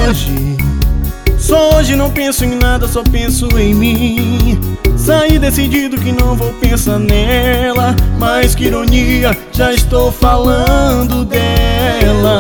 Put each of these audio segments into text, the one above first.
Só hoje não penso em nada, só penso em mim. Saí decidido que não vou pensar nela, mas que ironia, já estou falando dela.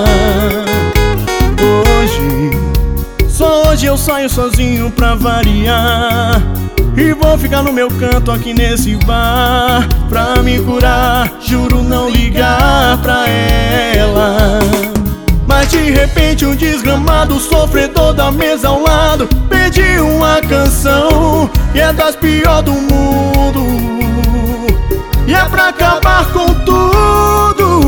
Só hoje eu saio sozinho pra variar, e vou ficar no meu canto aqui nesse bar. Pra me curar, juro não ligar pra ela. Mas de repente um desgramado sofredor da mesa ao lado pediu uma canção que é das piores do mundo, e é pra acabar com tudo.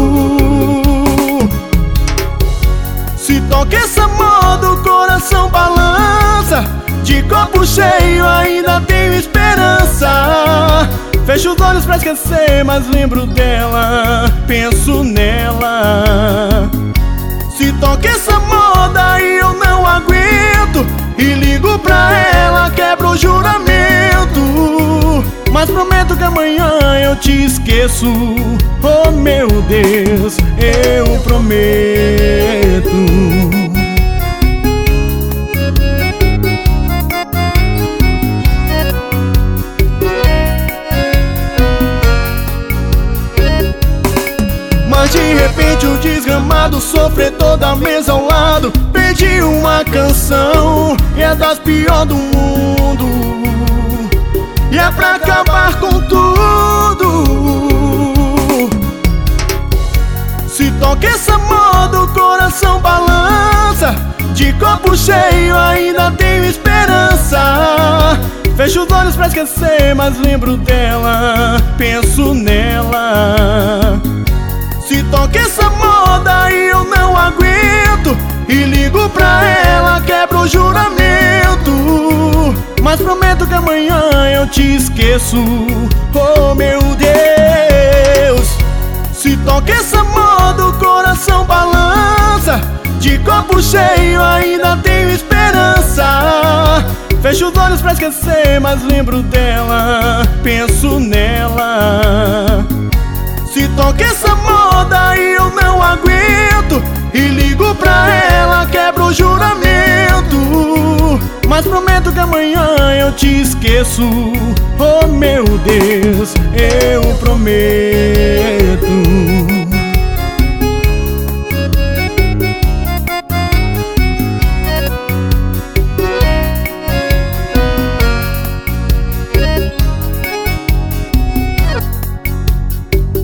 Se toca essa moda, o coração balança. De copo cheio ainda tenho esperança. Fecho os olhos pra esquecer, mas lembro dela, penso nela. Se toca essa moda e eu não aguento, e ligo pra ela, quebro o juramento. Mas prometo que amanhã eu te esqueço. Oh meu Deus, eu prometo. Mas de repente o desgramado sofredor da mesa ao lado pediu uma canção que é das piores do mundo, e é pra acabar com tudo. Se toca essa moda, o coração balança. De copo cheio ainda tenho esperança. Fecho os olhos pra esquecer, mas lembro dela, penso nela. Se toca essa moda e eu não aguento, e ligo pra ela, quebro o juramento. Mas prometo que amanhã eu te esqueço. Oh meu Deus. Se toca essa moda, o coração balança. De copo cheio ainda tenho esperança. Fecho os olhos pra esquecer, mas lembro dela, penso nela. Se toca essa moda e eu não aguento, e ligo pra ela, quebro o juramento. Mas prometo que amanhã eu te esqueço. Oh meu Deus, eu prometo.